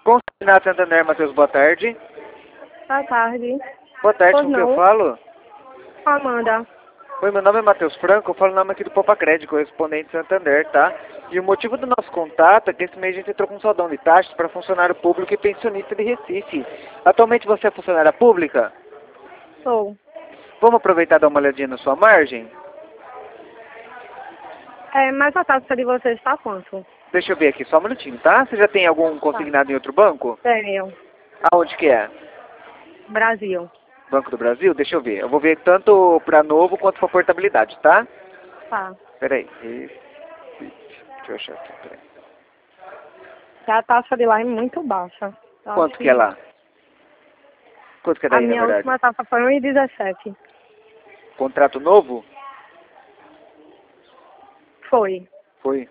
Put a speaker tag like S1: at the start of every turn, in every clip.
S1: Consignado Santander, Matheus, boa tarde.
S2: Boa tarde.
S1: Boa tarde,
S2: Pois
S1: com quem
S2: não.
S1: eu falo?
S2: Amanda.
S1: Oi, meu nome é Matheus Franco, eu falo o nome aqui do Poupa Crédito, correspondente Santander, tá? E o motivo do nosso contato é que esse mês a gente entrou com um saldão de taxas para funcionário público e pensionista de Recife. Atualmente você é funcionária pública?
S2: Sou.
S1: Vamos aproveitar e dar uma olhadinha na sua margem?
S2: Mas a taxa de vocês está quanto?
S1: Deixa eu ver aqui, só um minutinho, tá? Você já tem algum consignado em outro banco?
S2: Tenho.
S1: Aonde que é?
S2: Brasil.
S1: Banco do Brasil? Deixa eu ver. Eu vou ver tanto para novo quanto para portabilidade, tá?
S2: Tá.
S1: Peraí. Deixa eu achar aqui, peraí.
S2: E a taxa de lá é muito baixa. Eu
S1: Quanto
S2: acho
S1: que é lá? Quanto que é
S2: A
S1: daí, na
S2: minha
S1: verdade?
S2: última taxa foi 1,17.
S1: Contrato novo?
S2: Foi.
S1: Foi.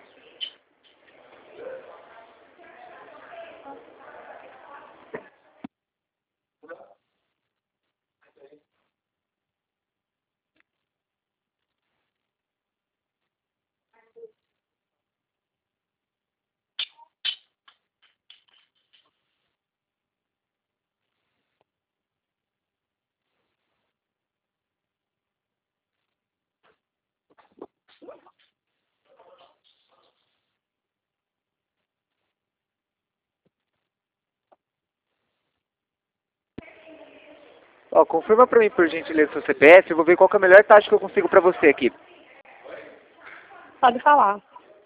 S1: Ó, confirma pra mim, por gentileza, seu CPF, eu vou ver qual que é a melhor taxa que eu consigo pra você aqui.
S2: Pode falar.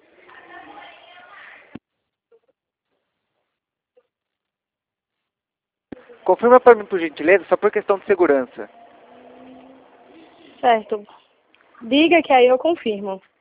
S1: Confirma pra mim, por gentileza, só por questão de segurança.
S2: Certo. Diga que aí eu confirmo.